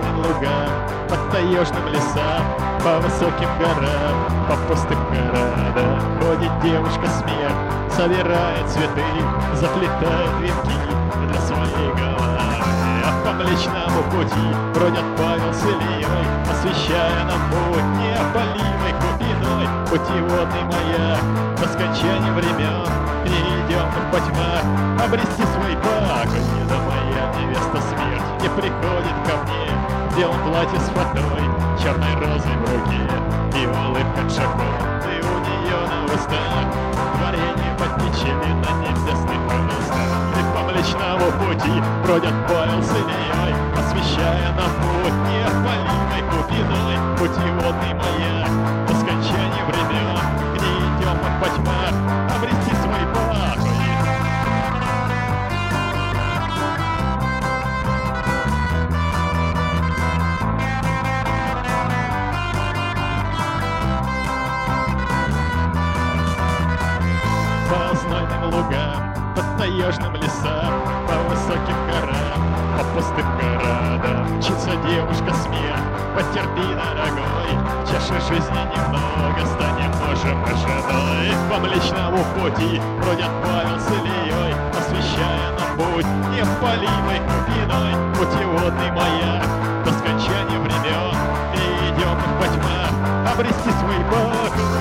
знойным лугам, под таежным лесам, по высоким горам, по пустым городам. Ходит девушка смерть, собирает цветы, заплетает венки для своей головы. А по Млечному пути бродят Павел с Ильей, освещая нам путь неопалимой глубиной. Путеводный маяк до скончания времен, не идем мы по тьмах, обрести свой покой. Да моя невеста смерть не приходит ко мне, в белом платье с фатой, черной розой в руке, и улыбка Джаконды у нее на устах, творение под печенье на небесных парусах. И по Млечному пути бродят Павел с Ильей, освещая нам путь неопалимой глубиной. Путеводный маяк до скончания времен, где идем мы по тьмах, обрести свой покой. По знойным лугам, под таежным лесам, по высоким горам, по пустым городам мчится девушка смерть. Потерпи, дорогой, чаши жизни немного, станем мужем и женой. По Млечному пути бродят Павел с Ильей, освещая нам путь неопалимой глубиной. Путеводный маяк до скончания времен, и идем мы по тьмах, обрести свой покой.